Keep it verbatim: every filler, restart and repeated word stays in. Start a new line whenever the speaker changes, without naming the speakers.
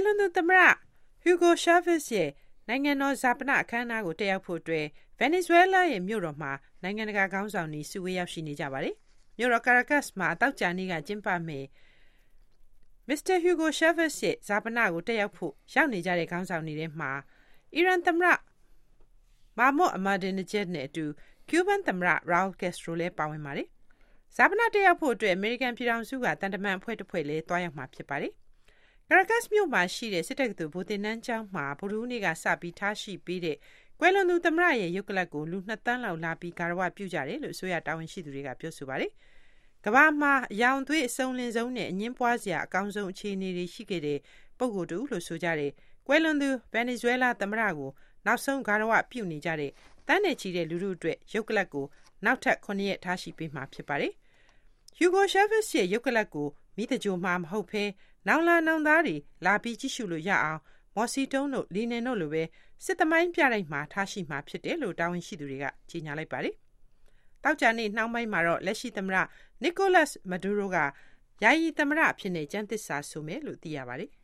လွန်သူသမ္မတ Hugo Chavez ရဲ့နိုင်ငံတော်ဈာပနအခမ်းအနားကိုတက်ရောက်ဖို့အတွက်ဗင်နီဇွဲလားရဲ့မြို့တော်မှာနိုင်ငံတကာခေါင်းဆောင်တွေစုဝေးရောက်ရှိနေကြပါတယ်။မြို့တော်ကာရာကတ်စ်မှာတောက်ကြနေ့ကကျင်းပမယ်မစ္စတာ Hugo Chavez ရဲ့ဈာပနကိုတက်ရောက်ဖို့ရောက်နေကြတဲ့ခေါင်းဆောင်တွေထဲမှာအီရန်သမ္မတမာမွတ်အမာဒင်နဂျက်နဲ့အတူကျူးဘန်သမ္မတရာအူကက်စထရိုလည်းပါဝင်ပါတယ်။ဈာပနတက်ရောက်ဖို့အတွက်အမေရိကန်ပြည်ထောင်စုကတန်တမန်အဖွဲ့တစ်ဖွဲ့လည်းတွားရောက်မှာဖြစ်ပါတယ်။ကာရာကတ်စ်မြို့မှာရှိတဲ့စစ်တပ်ကသူဗိုလ်တင်နန်းကျောင်းမှာဗုဒ္ဓဟူးနေ့ကစပြီးထားရှိပေးတဲ့ကွယ်လွန်သူသမ္မတရဲ့ရုပ်ကလပ်ကိုလူနှစ်သန်းလောက်လာပြီးဂါရဝပြုကြတယ်လို့အစိုးရတာဝန်ရှိသူတွေကပြောဆိုပါတယ်။ကမ္ဘာမှာအယောင်သွေးအစုံလင်ဆုံးနဲ့အငင်းပွားစရာအကောင်းဆုံးအခြေအနေတွေရှိခဲ့တဲ့ပုဂ္ဂိုလ်တူလို့ဆိုကြတဲ့ကွယ်လွန်သူဗင်နီဇွဲလားသမ္မတကိုနောက်ဆုံးဂါရဝပြုနေကြတဲ့တန်းနယ်ချီတဲ့လူထုအတွက်ရုပ်ကလပ်ကိုနောက်ထပ်ခုနှစ်ရက်ထားရှိပေးမှာဖြစ်ပါတယ်။ Hugo Chavez ရဲ့ရုပ်ကလပ်ကိုမိတကြိုမှာမဟုတ်ဘဲနောင်လာနောင်သားတွေလာပြီးကြည့်ရှုလို့ရအောင်မော်စီတုံးတို့လီနင်တို့လိုပဲစစ်သမိုင်းပြတိုက်မှာထားရှိမှာဖြစ်တယ်လို့တာဝန်ရှိသူတွေကကြေညာလိုက်ပါတယ်။တောက်ကြနေ့နှောင်းပိုင်းမှာတော့လက်ရှိသမ္မတနီကိုလတ်မဒူရိုကယာယီသမ္မတအဖြစ်နဲ့ကျမ်းသစ္စာဆိုမယ်လို့သိရပါတယ်။